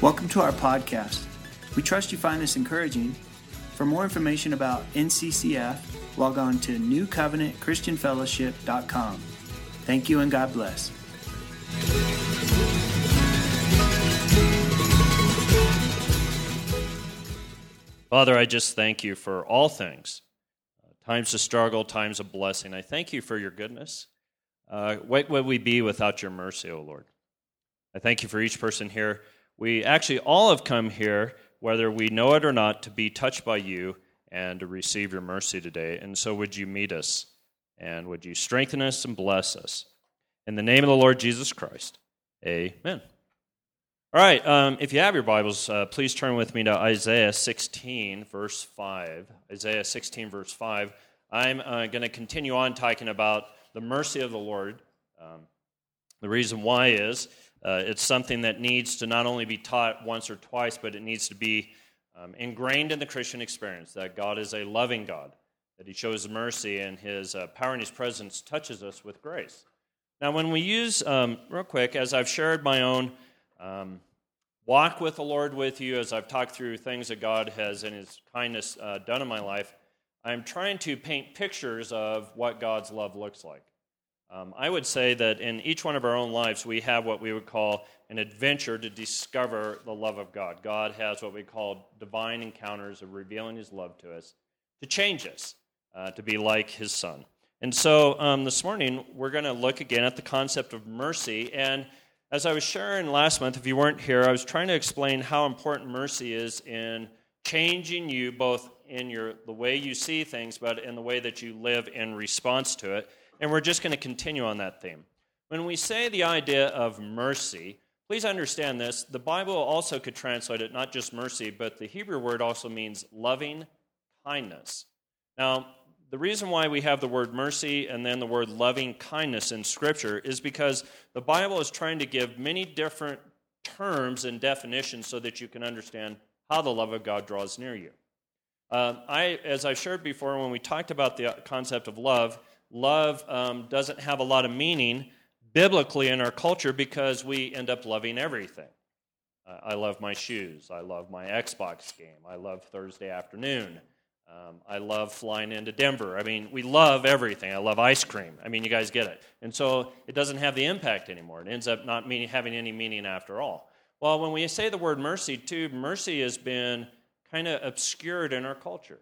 Welcome to our podcast. We trust you find this encouraging. For more information about NCCF, log on to newcovenantchristianfellowship.com. Thank you and God bless. Father, I just thank you for all things, times of struggle, times of blessing. I thank you for your goodness. What would we be without your mercy, O Lord? I thank you for each person here. We actually all have come here, whether we know it or not, to be touched by you and to receive your mercy today. And so would you meet us, and would you strengthen us and bless us? In the name of the Lord Jesus Christ, amen. All right, if you have your Bibles, please turn with me to Isaiah 16, verse 5. Isaiah 16, verse 5. I'm going to continue on talking about the mercy of the Lord. The reason why is it's something that needs to not only be taught once or twice, but it needs to be ingrained in the Christian experience, that God is a loving God, that he shows mercy, and his power and his presence touches us with grace. Now, when we use, real quick, as I've shared my own walk with the Lord with you, as I've talked through things that God has in his kindness done in my life, I'm trying to paint pictures of what God's love looks like. I would say that in each one of our own lives, we have what we would call an adventure to discover the love of God. God has what we call divine encounters of revealing his love to us, to change us, to be like his Son. And so this morning, we're going to look again at the concept of mercy. And as I was sharing last month, if you weren't here, I was trying to explain how important mercy is in changing you both in the way you see things, but in the way that you live in response to it. And we're just going to continue on that theme. When we say the idea of mercy, please understand this. The Bible also could translate it not just mercy, but the Hebrew word also means loving kindness. Now, the reason why we have the word mercy and then the word loving kindness in Scripture is because the Bible is trying to give many different terms and definitions so that you can understand how the love of God draws near you. As I shared before, when we talked about the concept of love doesn't have a lot of meaning biblically in our culture because we end up loving everything. I love my shoes. I love my Xbox game. I love Thursday afternoon. I love flying into Denver. I mean, we love everything. I love ice cream. I mean, you guys get it. And so it doesn't have the impact anymore. It ends up not having any meaning after all. Well, when we say the word mercy, too, mercy has been kind of obscured in our culture.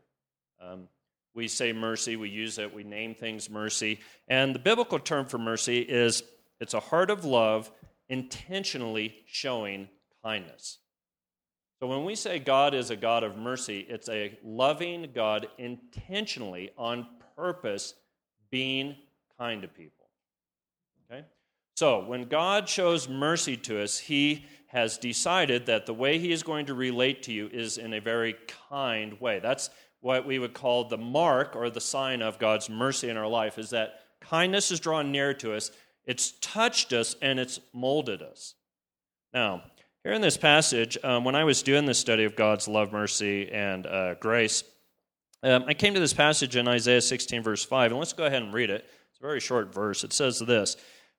We say mercy, we use it, we name things mercy. And the biblical term for mercy is it's a heart of love intentionally showing kindness. So when we say God is a God of mercy, it's a loving God intentionally, on purpose, being kind to people. Okay? So when God shows mercy to us, he has decided that the way he is going to relate to you is in a very kind way. That's what we would call the mark or the sign of God's mercy in our life, is that kindness is drawn near to us, it's touched us, and it's molded us. Now, here in this passage, when I was doing this study of God's love, mercy, and grace, I came to this passage in Isaiah 16, verse 5, and let's go ahead and read it. It's a very short verse. It says this.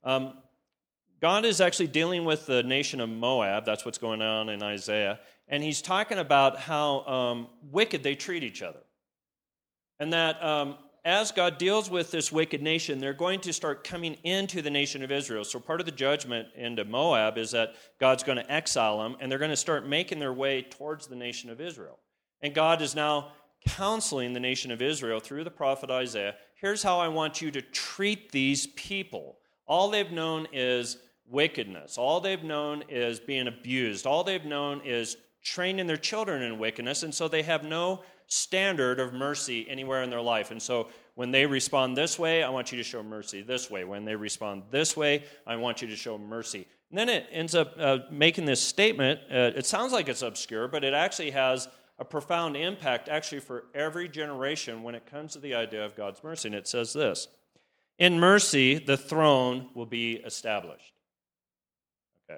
God is actually dealing with the nation of Moab. That's what's going on in Isaiah. And he's talking about how wicked they treat each other. And that as God deals with this wicked nation, they're going to start coming into the nation of Israel. So part of the judgment into Moab is that God's going to exile them, and they're going to start making their way towards the nation of Israel. And God is now counseling the nation of Israel through the prophet Isaiah. Here's how I want you to treat these people. All they've known is wickedness. All they've known is being abused. All they've known is training their children in wickedness, and so they have no standard of mercy anywhere in their life. And so when they respond this way, I want you to show mercy this way. When they respond this way, I want you to show mercy. And then it ends up making this statement. It sounds like it's obscure, but it actually has a profound impact actually for every generation when it comes to the idea of God's mercy. And it says this: in mercy, the throne will be established. Okay.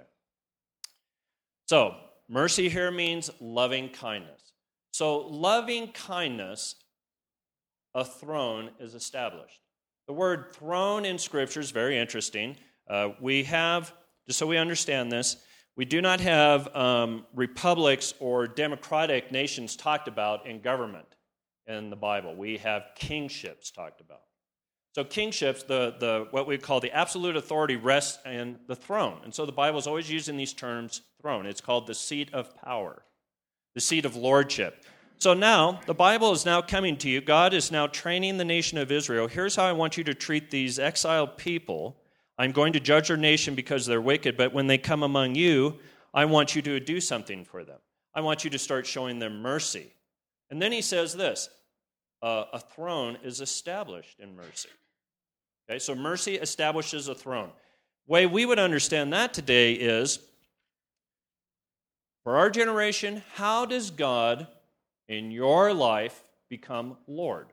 So, mercy here means loving kindness. So, loving kindness, a throne is established. The word throne in Scripture is very interesting. We have, just so we understand this, We do not have republics or democratic nations talked about in government in the Bible. We have kingships talked about. So kingships, the what we call the absolute authority rests in the throne. And so the Bible is always using these terms, throne. It's called the seat of power, the seat of lordship. So now, the Bible is now coming to you. God is now training the nation of Israel. Here's how I want you to treat these exiled people. I'm going to judge their nation because they're wicked, but when they come among you, I want you to do something for them. I want you to start showing them mercy. And then he says this, a throne is established in mercy. Okay, so mercy establishes a throne. The way we would understand that today is, for our generation, how does God in your life become Lord?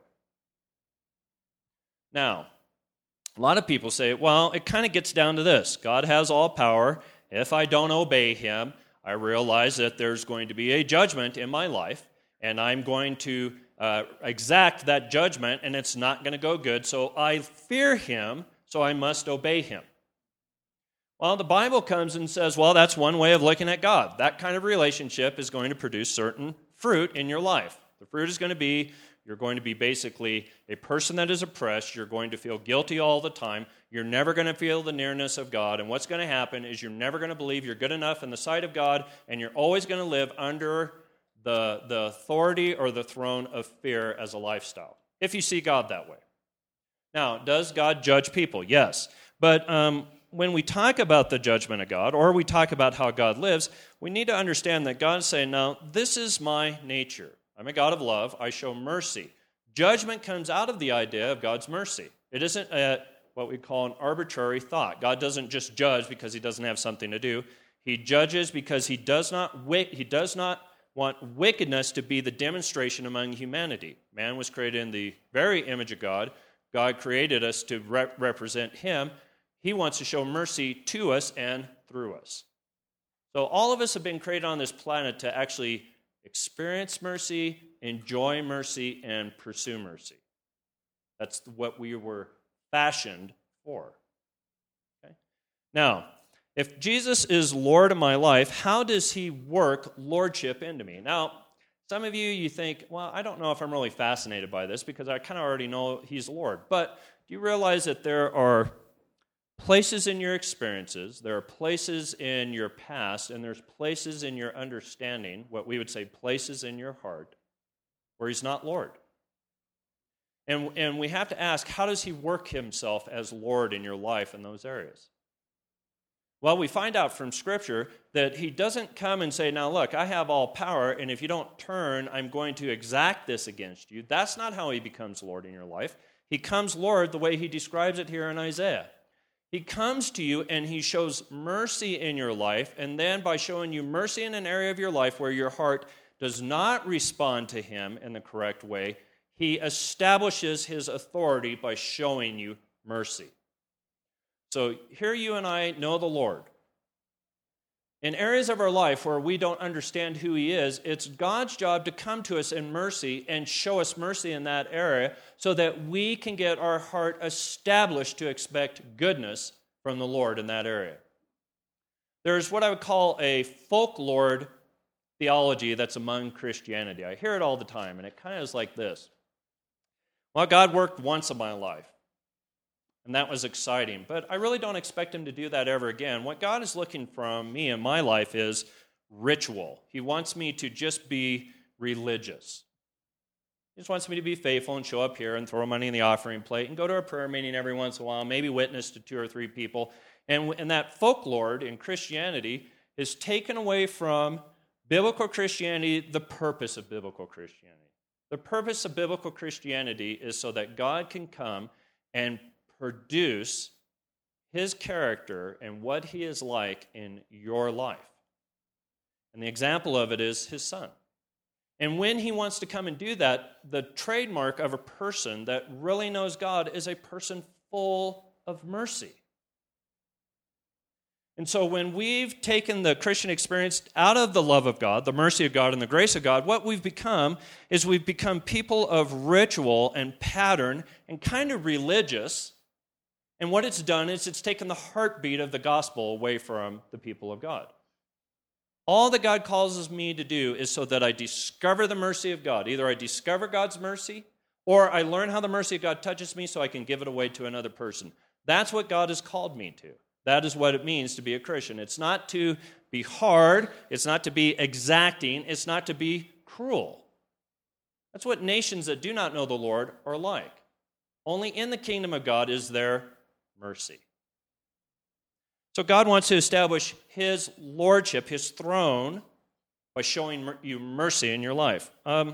Now, a lot of people say, well, it kind of gets down to this. God has all power. If I don't obey him, I realize that there's going to be a judgment in my life, and I'm going to exact that judgment, and it's not going to go good. So I fear him, so I must obey him. Well, the Bible comes and says, well, that's one way of looking at God. That kind of relationship is going to produce certain fruit in your life. The fruit is going to be, you're going to be basically a person that is oppressed. You're going to feel guilty all the time. You're never going to feel the nearness of God. And what's going to happen is you're never going to believe you're good enough in the sight of God, and you're always going to live under the authority or the throne of fear as a lifestyle, if you see God that way. Now, does God judge people? Yes. But when we talk about the judgment of God, or we talk about how God lives, we need to understand that God is saying, now, this is my nature. I'm a God of love. I show mercy. Judgment comes out of the idea of God's mercy. It isn't what we call an arbitrary thought. God doesn't just judge because he doesn't have something to do. He judges because he does not want wickedness to be the demonstration among humanity. Man was created in the very image of God. God created us to represent him. He wants to show mercy to us and through us. So all of us have been created on this planet to actually experience mercy, enjoy mercy, and pursue mercy. That's what we were fashioned for. Okay? Now, if Jesus is Lord of my life, how does he work lordship into me? Now, some of you think, well, I don't know if I'm really fascinated by this because I kind of already know he's Lord. But do you realize that there are places in your experiences, there are places in your past, and there's places in your understanding, what we would say places in your heart, where he's not Lord? And we have to ask, how does he work himself as Lord in your life in those areas? Well, we find out from Scripture that he doesn't come and say, now look, I have all power, and if you don't turn, I'm going to exact this against you. That's not how he becomes Lord in your life. He comes Lord the way he describes it here in Isaiah. He comes to you and he shows mercy in your life, and then by showing you mercy in an area of your life where your heart does not respond to him in the correct way, he establishes his authority by showing you mercy. So here you and I know the Lord. In areas of our life where we don't understand who he is, it's God's job to come to us in mercy and show us mercy in that area so that we can get our heart established to expect goodness from the Lord in that area. There's what I would call a folklore theology that's among Christianity. I hear it all the time, and it kind of is like this. Well, God worked once in my life, and that was exciting, but I really don't expect him to do that ever again. What God is looking from me in my life is ritual. He wants me to just be religious. He just wants me to be faithful and show up here and throw money in the offering plate and go to a prayer meeting every once in a while, maybe witness to 2 or 3 people. And that folklore in Christianity is taken away from biblical Christianity, the purpose of biblical Christianity. The purpose of biblical Christianity is so that God can come and produce his character and what he is like in your life. And the example of it is his son. And when he wants to come and do that, the trademark of a person that really knows God is a person full of mercy. And so when we've taken the Christian experience out of the love of God, the mercy of God, and the grace of God, what we've become is we've become people of ritual and pattern and kind of religious. And what it's done is it's taken the heartbeat of the gospel away from the people of God. All that God calls me to do is so that I discover the mercy of God. Either I discover God's mercy, or I learn how the mercy of God touches me so I can give it away to another person. That's what God has called me to. That is what it means to be a Christian. It's not to be hard. It's not to be exacting. It's not to be cruel. That's what nations that do not know the Lord are like. Only in the kingdom of God is there mercy. So God wants to establish his lordship, his throne, by showing you mercy in your life.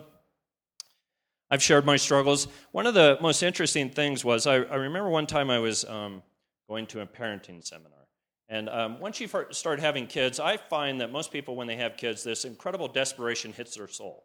I've shared my struggles. One of the most interesting things was, I remember one time I was going to a parenting seminar. And once you start having kids, I find that most people, when they have kids, this incredible desperation hits their soul.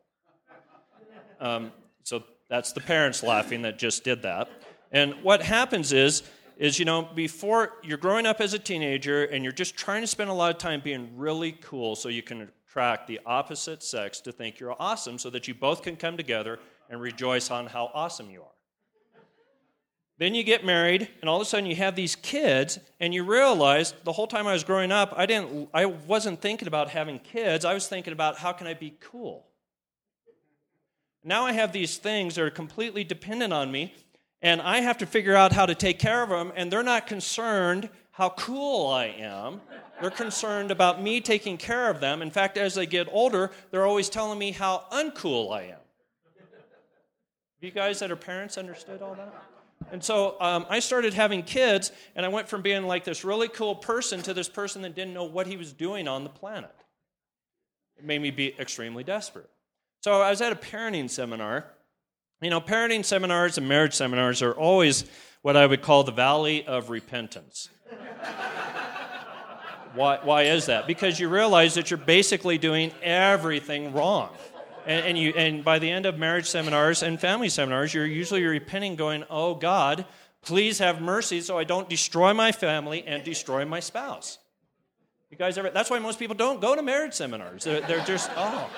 So that's the parents laughing that just did that. And what happens is, before you're growing up as a teenager and you're just trying to spend a lot of time being really cool so you can attract the opposite sex to think you're awesome so that you both can come together and rejoice on how awesome you are. Then you get married, and all of a sudden you have these kids, and you realize the whole time I was growing up, I wasn't thinking about having kids. I was thinking about how can I be cool. Now I have these things that are completely dependent on me, and I have to figure out how to take care of them, and they're not concerned how cool I am. They're concerned about me taking care of them. In fact, as they get older, they're always telling me how uncool I am. Have you guys that are parents understood all that? And so I started having kids, and I went from being like this really cool person to this person that didn't know what he was doing on the planet. It made me be extremely desperate. So I was at a parenting seminar. Parenting seminars and marriage seminars are always what I would call the valley of repentance. Why is that? Because you realize that you're basically doing everything wrong. And by the end of marriage seminars and family seminars, you're usually repenting, going, "Oh God, please have mercy so I don't destroy my family and destroy my spouse." You guys ever? That's why most people don't go to marriage seminars. They're just,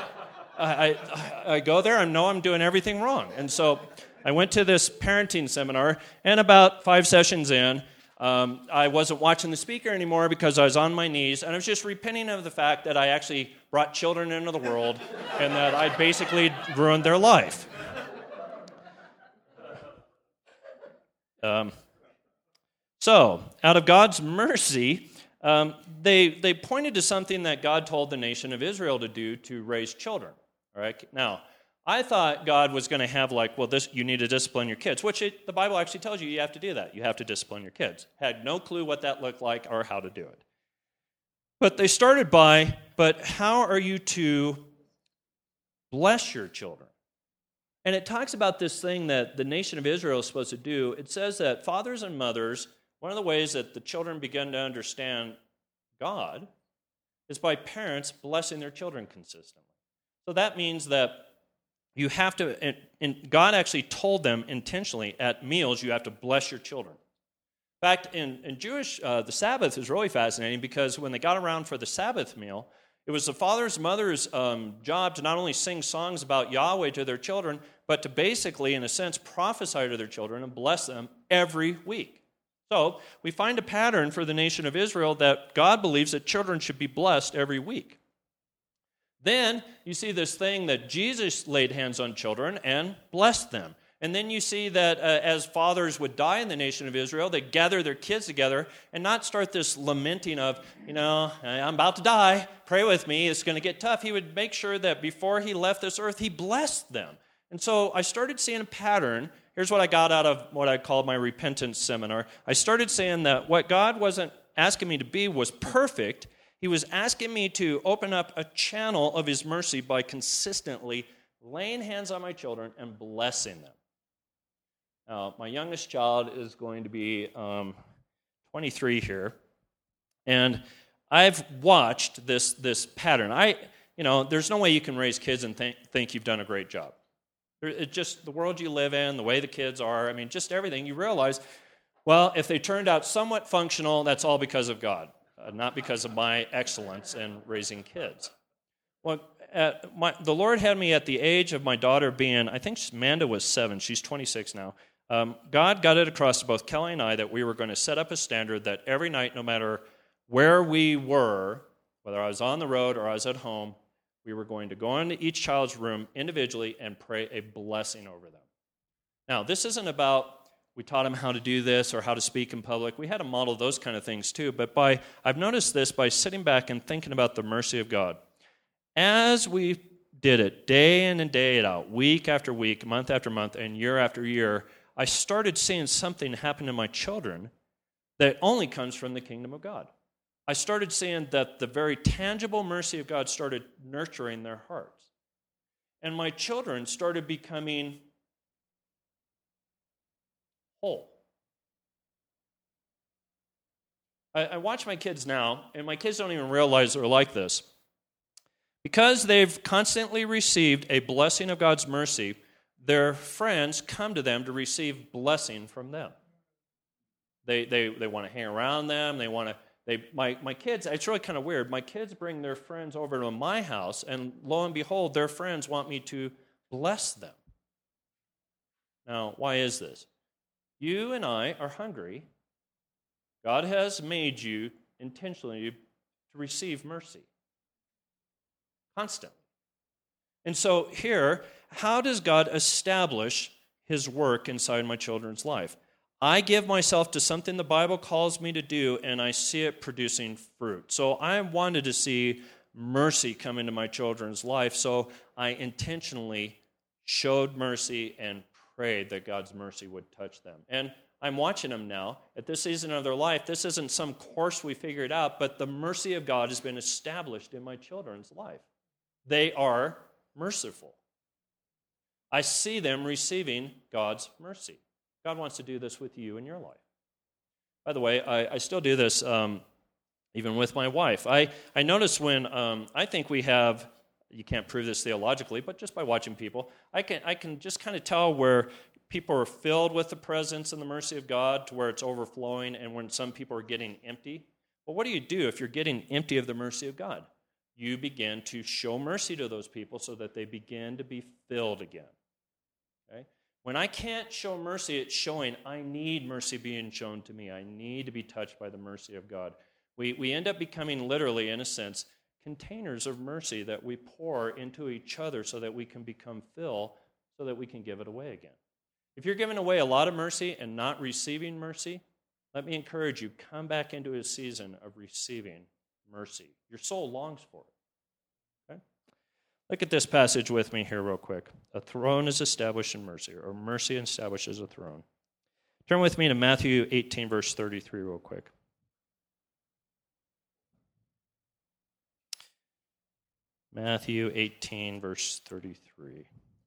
I go there, I know I'm doing everything wrong. And so I went to this parenting seminar, and about 5 sessions in, I wasn't watching the speaker anymore because I was on my knees, and I was just repenting of the fact that I actually brought children into the world and that I basically ruined their life. So, out of God's mercy, they pointed to something that God told the nation of Israel to do to raise children. All right? Now, I thought God was going to have you need to discipline your kids, which the Bible actually tells you have to do that. You have to discipline your kids. Had no clue what that looked like or how to do it. But they started by, but how are you to bless your children? And it talks about this thing that the nation of Israel is supposed to do. It says that fathers and mothers, one of the ways that the children begin to understand God is by parents blessing their children consistently. So that means that you have to, and God actually told them intentionally at meals, you have to bless your children. In fact, in Jewish, the Sabbath is really fascinating because when they got around for the Sabbath meal, it was the father's and mother's job to not only sing songs about Yahweh to their children, but to basically, in a sense, prophesy to their children and bless them every week. So we find a pattern for the nation of Israel that God believes that children should be blessed every week. Then you see this thing that Jesus laid hands on children and blessed them. And then you see that as fathers would die in the nation of Israel, they'd gather their kids together and not start this lamenting of, I'm about to die, pray with me, it's going to get tough. He would make sure that before he left this earth, he blessed them. And so I started seeing a pattern. Here's what I got out of what I called my repentance seminar. I started saying that what God wasn't asking me to be was perfect. He was asking me to open up a channel of his mercy by consistently laying hands on my children and blessing them. Now, my youngest child is going to be 23 here, and I've watched this pattern. There's no way you can raise kids and think you've done a great job. It's just the world you live in, the way the kids are, just everything. You realize, well, if they turned out somewhat functional, that's all because of God. Not because of my excellence in raising kids. Well, the Lord had me at the age of my daughter being, I think Amanda was 7, she's 26 now. God got it across to both Kelly and I that we were going to set up a standard that every night, no matter where we were, Whether I was on the road or I was at home, we were going to go into each child's room individually and pray a blessing over them. Now, this isn't about we taught them how to do this or how to speak in public. We had to model those kind of things too. But I've noticed this by sitting back and thinking about the mercy of God. As we did it day in and day out, week after week, month after month, and year after year, I started seeing something happen to my children that only comes from the kingdom of God. I started seeing that the very tangible mercy of God started nurturing their hearts. And my children started becoming whole. I watch my kids now, and my kids don't even realize they're like this. Because they've constantly received a blessing of God's mercy, their friends come to them to receive blessing from them. They want to hang around them. My kids, it's really kind of weird. My kids bring their friends over to my house, and lo and behold, their friends want me to bless them. Now, why is this? You and I are hungry. God has made you intentionally to receive mercy. Constantly. And so here, how does God establish his work inside my children's life? I give myself to something the Bible calls me to do, and I see it producing fruit. So I wanted to see mercy come into my children's life, so I intentionally showed mercy and prayed that God's mercy would touch them. And I'm watching them now. At this season of their life, this isn't some course we figured out, but the mercy of God has been established in my children's life. They are merciful. I see them receiving God's mercy. God wants to do this with you in your life. By the way, I still do this even with my wife. I notice when I think we have, you can't prove this theologically, but just by watching people, I can just kind of tell where people are filled with the presence and the mercy of God to where it's overflowing, and when some people are getting empty. Well, what do you do if you're getting empty of the mercy of God? You begin to show mercy to those people so that they begin to be filled again. Okay? When I can't show mercy, it's showing I need mercy being shown to me. I need to be touched by the mercy of God. We end up becoming literally, in a sense, containers of mercy that we pour into each other so that we can become filled, so that we can give it away again. If you're giving away a lot of mercy and not receiving mercy, let me encourage you, come back into a season of receiving mercy. Your soul longs for it. Okay? Look at this passage with me here real quick. A throne is established in mercy, or mercy establishes a throne. Turn with me to Matthew 18, verse 33 real quick. Matthew 18, verse 33.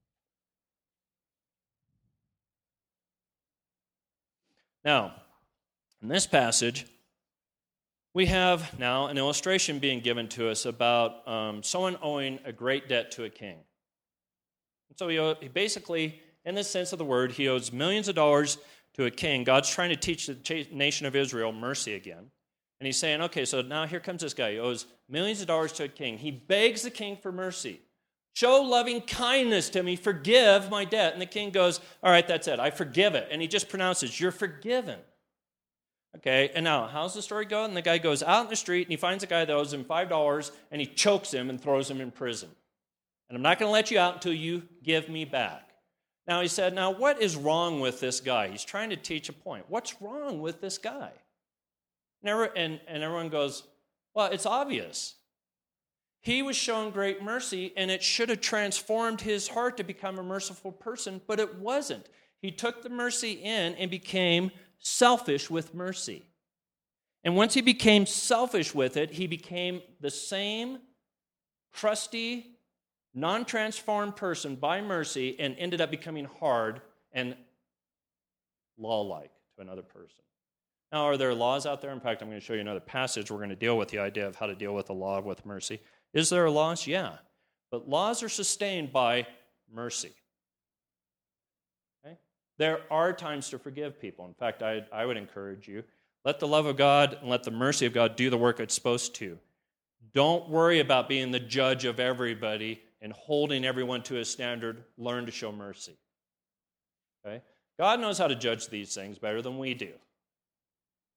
Now, in this passage, we have now an illustration being given to us about someone owing a great debt to a king. And so he basically, in the sense of the word, he owes millions of dollars to a king. God's trying to teach the nation of Israel mercy again. And he's saying, okay, so now here comes this guy. He owes millions of dollars to a king. He begs the king for mercy. Show loving kindness to me. Forgive my debt. And the king goes, all right, that's it. I forgive it. And he just pronounces, you're forgiven. Okay, and now, how's the story go? And the guy goes out in the street, and he finds a guy that owes him $5, and he chokes him and throws him in prison. And I'm not going to let you out until you give me back. Now, he said, now, what is wrong with this guy? He's trying to teach a point. What's wrong with this guy? And everyone goes, well, it's obvious. He was shown great mercy, and it should have transformed his heart to become a merciful person, but it wasn't. He took the mercy in and became selfish with mercy. And once he became selfish with it, he became the same crusty, non-transformed person by mercy and ended up becoming hard and law-like to another person. Now, are there laws out there? In fact, I'm going to show you another passage. We're going to deal with the idea of how to deal with the law with mercy. Is there laws? Yeah. But laws are sustained by mercy. Okay? There are times to forgive people. In fact, I would encourage you, let the love of God and let the mercy of God do the work it's supposed to. Don't worry about being the judge of everybody and holding everyone to a standard. Learn to show mercy. Okay? God knows how to judge these things better than we do.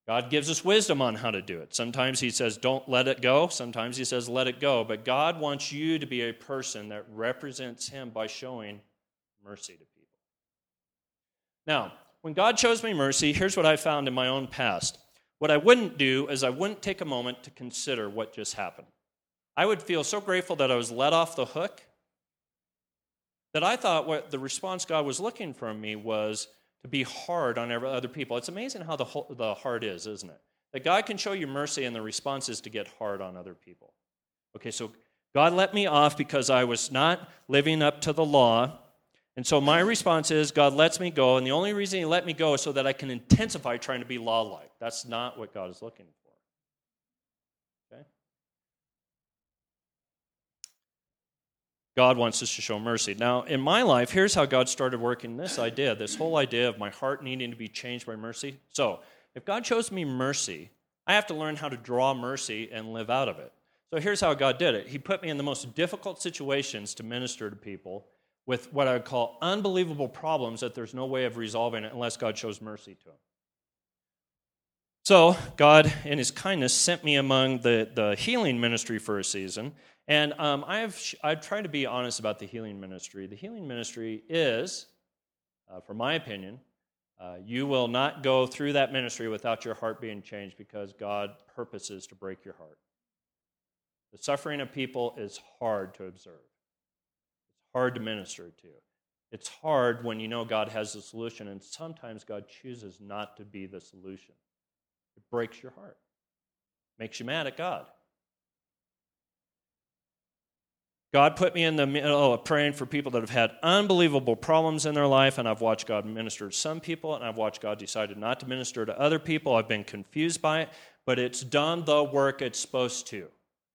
God gives us wisdom on how to do it. Sometimes he says, don't let it go. Sometimes he says, let it go. But God wants you to be a person that represents him by showing mercy to people. Now, when God shows me mercy, here's what I found in my own past. What I wouldn't do is I wouldn't take a moment to consider what just happened. I would feel so grateful that I was let off the hook that I thought what the response God was looking from me was to be hard on other people. It's amazing how the heart is, isn't it? That God can show you mercy and the response is to get hard on other people. Okay, so God let me off because I was not living up to the law. And so my response is God lets me go, and the only reason he let me go is so that I can intensify trying to be law-like. That's not what God is looking for. Okay? God wants us to show mercy. Now, in my life, here's how God started working this whole idea of my heart needing to be changed by mercy. So, if God shows me mercy, I have to learn how to draw mercy and live out of it. So here's how God did it. He put me in the most difficult situations to minister to people with what I would call unbelievable problems that there's no way of resolving it unless God shows mercy to them. So God, in his kindness, sent me among the healing ministry for a season. And I've tried to be honest about the healing ministry. The healing ministry is, for my opinion, you will not go through that ministry without your heart being changed because God purposes to break your heart. The suffering of people is hard to observe. It's hard to minister to. It's hard when you know God has the solution, and sometimes God chooses not to be the solution. It breaks your heart. Makes you mad at God. God put me in the middle of praying for people that have had unbelievable problems in their life, and I've watched God minister to some people, and I've watched God decided not to minister to other people. I've been confused by it, but it's done the work it's supposed to.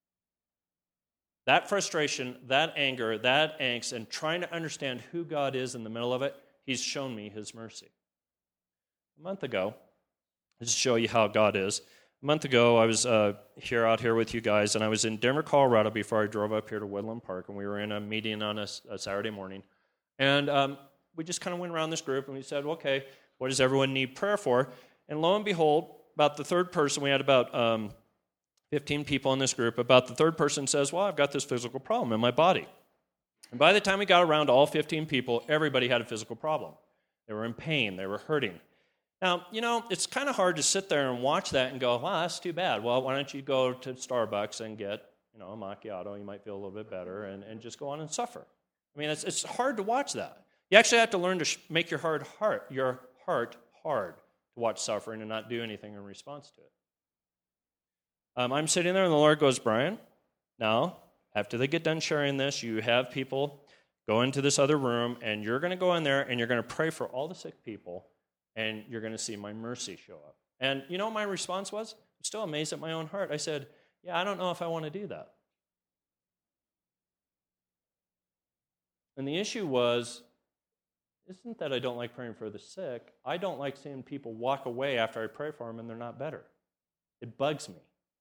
That frustration, that anger, that angst, and trying to understand who God is in the middle of it, he's shown me his mercy. A month ago, just to show you how God is, a month ago, I was out here with you guys, and I was in Denver, Colorado before I drove up here to Woodland Park, and we were in a meeting on a Saturday morning. And we just kind of went around this group, and we said, okay, what does everyone need prayer for? And lo and behold, about the third person, we had about 15 people in this group, about the third person says, well, I've got this physical problem in my body. And by the time we got around to all 15 people, everybody had a physical problem. They were in pain. They were hurting. Now, it's kind of hard to sit there and watch that and go, wow, that's too bad. Well, why don't you go to Starbucks and get, a macchiato? You might feel a little bit better and just go on and suffer. I mean, it's hard to watch that. You actually have to learn to make your heart hard to watch suffering and not do anything in response to it. I'm sitting there and the Lord goes, Brian, now, after they get done sharing this, you have people go into this other room and you're going to go in there and you're going to pray for all the sick people and you're going to see my mercy show up. And you know what my response was? I'm still amazed at my own heart. I said, yeah, I don't know if I want to do that. And the issue was, isn't that I don't like praying for the sick. I don't like seeing people walk away after I pray for them and they're not better. It bugs me.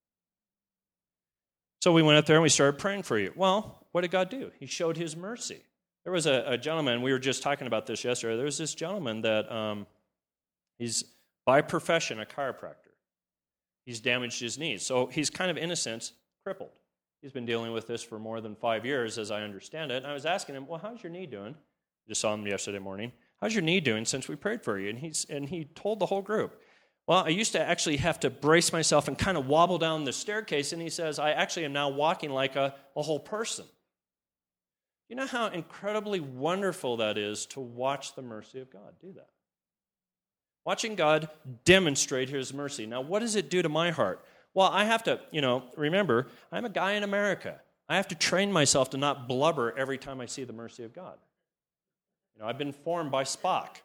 So we went up there and we started praying for you. Well, what did God do? He showed his mercy. There was a gentleman, we were just talking about this yesterday, there was this gentleman that he's by profession a chiropractor. He's damaged his knees. So he's kind of, in a sense, crippled. He's been dealing with this for more than 5 years, as I understand it. And I was asking him, well, how's your knee doing? I just saw him yesterday morning. How's your knee doing since we prayed for you? And he told the whole group, well, I used to actually have to brace myself and kind of wobble down the staircase. And he says, I actually am now walking like a whole person. You know how incredibly wonderful that is to watch the mercy of God do that? Watching God demonstrate his mercy. Now, what does it do to my heart? Well, I have to, remember, I'm a guy in America. I have to train myself to not blubber every time I see the mercy of God. I've been formed by Spock.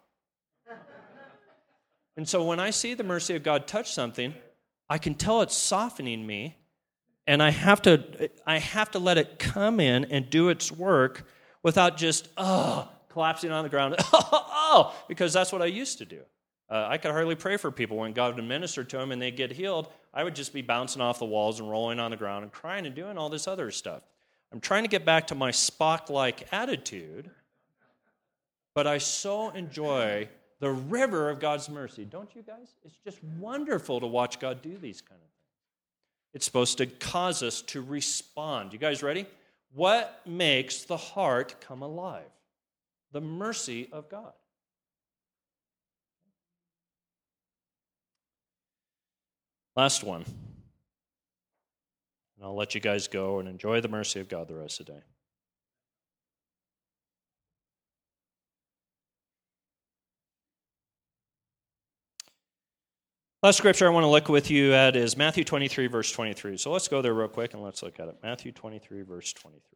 And so when I see the mercy of God touch something, I can tell it's softening me, and I have to let it come in and do its work without just, collapsing on the ground, because that's what I used to do. I could hardly pray for people when God would minister to them and they'd get healed. I would just be bouncing off the walls and rolling on the ground and crying and doing all this other stuff. I'm trying to get back to my Spock-like attitude, but I so enjoy the river of God's mercy. Don't you guys? It's just wonderful to watch God do these kind of things. It's supposed to cause us to respond. You guys ready? What makes the heart come alive? The mercy of God. Last one. And I'll let you guys go and enjoy the mercy of God the rest of the day. Last scripture I want to look with you at is Matthew 23, verse 23. So let's go there real quick and let's look at it. Matthew 23, verse 23.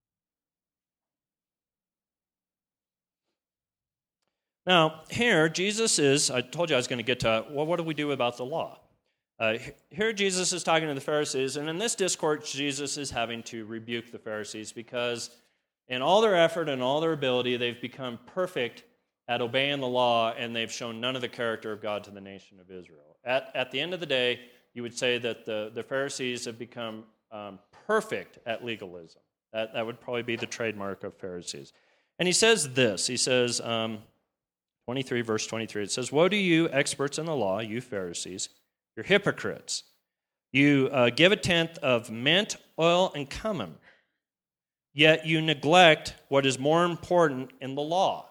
Now, here, Jesus is, I told you I was going to get to, well, what do we do about the law? Here Jesus is talking to the Pharisees, and in this discourse, Jesus is having to rebuke the Pharisees because in all their effort and all their ability, they've become perfect at obeying the law, and they've shown none of the character of God to the nation of Israel. At the end of the day, you would say that the Pharisees have become perfect at legalism. That would probably be the trademark of Pharisees. And he says this, he says, 23, verse 23, it says, "Woe to you, experts in the law, you Pharisees, you're hypocrites. You give a tenth of mint, oil, and cumin, yet you neglect what is more important in the law: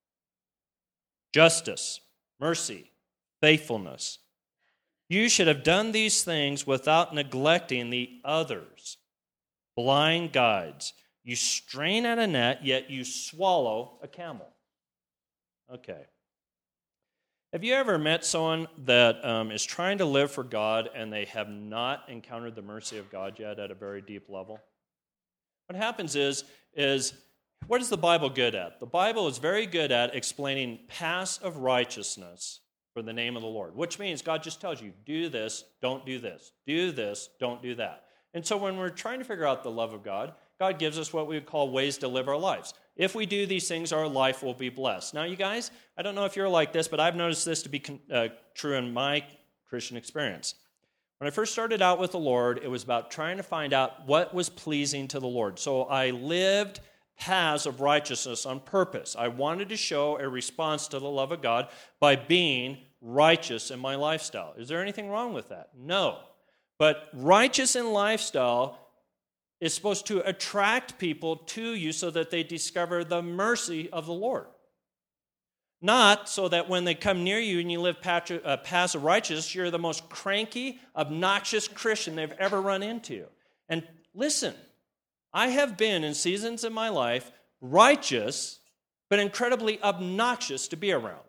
justice, mercy, faithfulness. You should have done these things without neglecting the others. Blind guides. You strain at a net, yet you swallow a camel." Okay. Have you ever met someone that is trying to live for God and they have not encountered the mercy of God yet at a very deep level? What happens is what is the Bible good at? The Bible is very good at explaining paths of righteousness for the name of the Lord, which means God just tells you, do this, don't do this. Do this, don't do that. And so when we're trying to figure out the love of God, God gives us what we would call ways to live our lives. If we do these things, our life will be blessed. Now, you guys, I don't know if you're like this, but I've noticed this to be true in my Christian experience. When I first started out with the Lord, it was about trying to find out what was pleasing to the Lord. So I lived paths of righteousness on purpose. I wanted to show a response to the love of God by being righteous in my lifestyle. Is there anything wrong with that? No. But righteous in lifestyle is supposed to attract people to you so that they discover the mercy of the Lord. Not so that when they come near you and you live paths of righteousness, you're the most cranky, obnoxious Christian they've ever run into. And listen, I have been in seasons in my life righteous, but incredibly obnoxious to be around.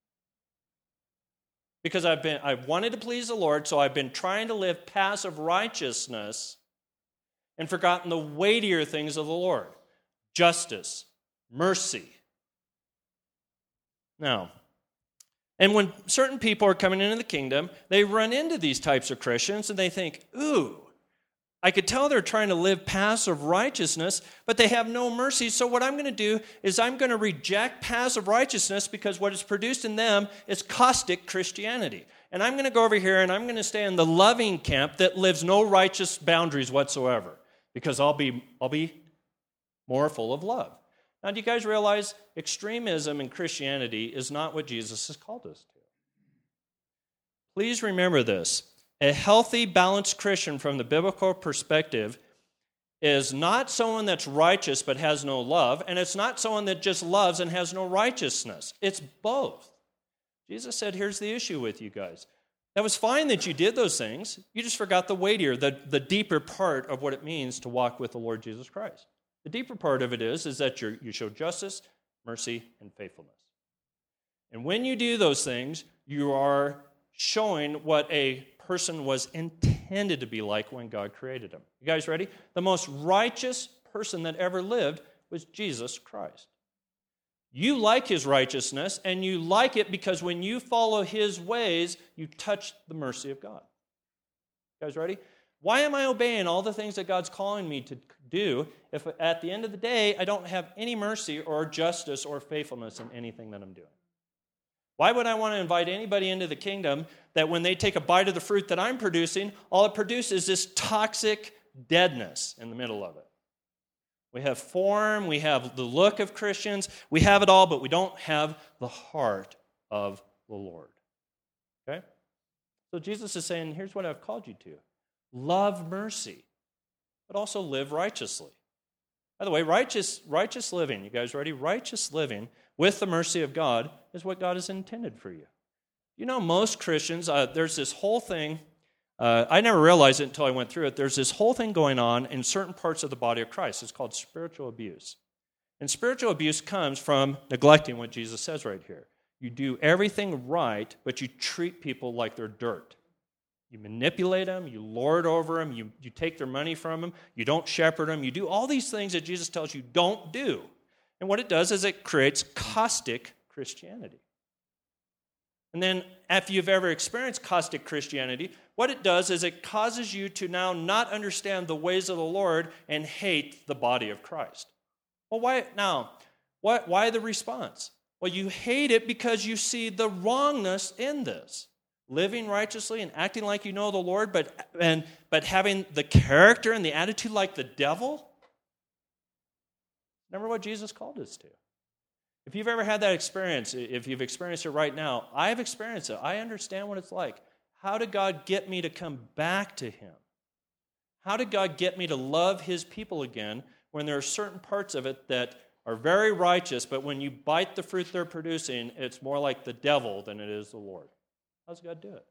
Because I wanted to please the Lord, so I've been trying to live paths of righteousness and forgotten the weightier things of the Lord: justice, mercy. Now, and when certain people are coming into the kingdom, they run into these types of Christians and they think, ooh, I could tell they're trying to live paths of righteousness, but they have no mercy. So what I'm going to do is I'm going to reject paths of righteousness because what is produced in them is caustic Christianity. And I'm going to go over here and I'm going to stay in the loving camp that lives no righteous boundaries whatsoever, because I'll be more full of love. Now, do you guys realize extremism in Christianity is not what Jesus has called us to? Please remember this. A healthy, balanced Christian from the biblical perspective is not someone that's righteous but has no love, and it's not someone that just loves and has no righteousness. It's both. Jesus said, here's the issue with you guys. That was fine that you did those things. You just forgot the weightier, the deeper part of what it means to walk with the Lord Jesus Christ. The deeper part of it is that you show justice, mercy, and faithfulness. And when you do those things, you are showing what a person was intended to be like when God created him. You guys ready? The most righteous person that ever lived was Jesus Christ. You like his righteousness, and you like it because when you follow his ways, you touch the mercy of God. You guys ready? Why am I obeying all the things that God's calling me to do if at the end of the day I don't have any mercy or justice or faithfulness in anything that I'm doing? Why would I want to invite anybody into the kingdom that when they take a bite of the fruit that I'm producing, all it produces is this toxic deadness in the middle of it? We have form, we have the look of Christians, we have it all, but we don't have the heart of the Lord. Okay? So Jesus is saying, here's what I've called you to. Love mercy, but also live righteously. By the way, righteous living, you guys ready? Righteous living with the mercy of God is what God has intended for you. You know, most Christians, there's this whole thing, I never realized it until I went through it, there's this whole thing going on in certain parts of the body of Christ. It's called spiritual abuse. And spiritual abuse comes from neglecting what Jesus says right here. You do everything right, but you treat people like they're dirt. You manipulate them, you lord over them, you take their money from them, you don't shepherd them, you do all these things that Jesus tells you don't do. And what it does is it creates caustic Christianity. And then if you've ever experienced caustic Christianity, what it does is it causes you to now not understand the ways of the Lord and hate the body of Christ. Well, why the response? Well, you hate it because you see the wrongness in this. Living righteously and acting like you know the Lord, but having the character and the attitude like the devil? Remember what Jesus called us to. If you've ever had that experience, if you've experienced it right now, I've experienced it. I understand what it's like. How did God get me to come back to Him? How did God get me to love His people again when there are certain parts of it that are very righteous, but when you bite the fruit they're producing, it's more like the devil than it is the Lord? How does God do it?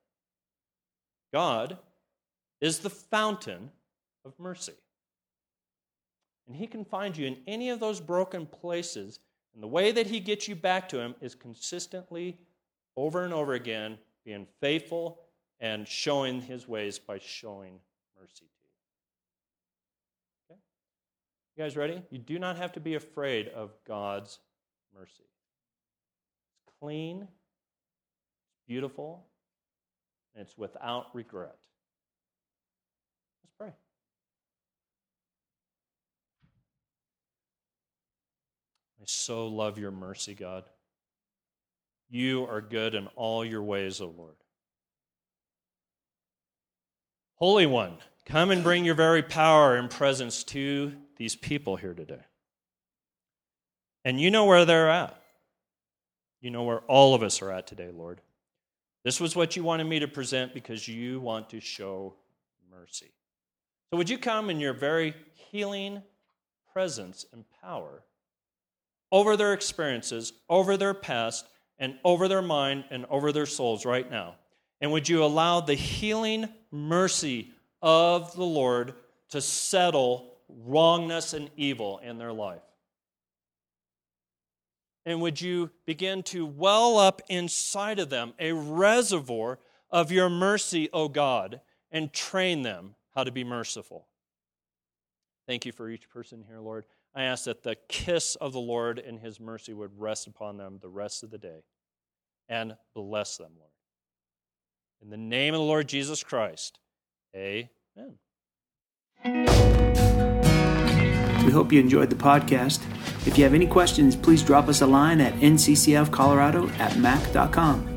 God is the fountain of mercy. And He can find you in any of those broken places, and the way that He gets you back to Him is consistently, over and over again, being faithful and showing His ways by showing mercy to you. Okay? You guys ready? You do not have to be afraid of God's mercy. It's clean, beautiful, and it's without regret. Let's pray. I so love your mercy, God. You are good in all your ways, O Lord. Holy One, come and bring your very power and presence to these people here today. And you know where they're at. You know where all of us are at today, Lord. This was what you wanted me to present because you want to show mercy. So would you come in your very healing presence and power over their experiences, over their past, and over their mind, and over their souls right now? And would you allow the healing mercy of the Lord to settle wrongness and evil in their life? And would you begin to well up inside of them a reservoir of your mercy, O God, and train them how to be merciful? Thank you for each person here, Lord. I ask that the kiss of the Lord and His mercy would rest upon them the rest of the day and bless them, Lord. In the name of the Lord Jesus Christ, amen. We hope you enjoyed the podcast. If you have any questions, please drop us a line at nccfcolorado@mac.com.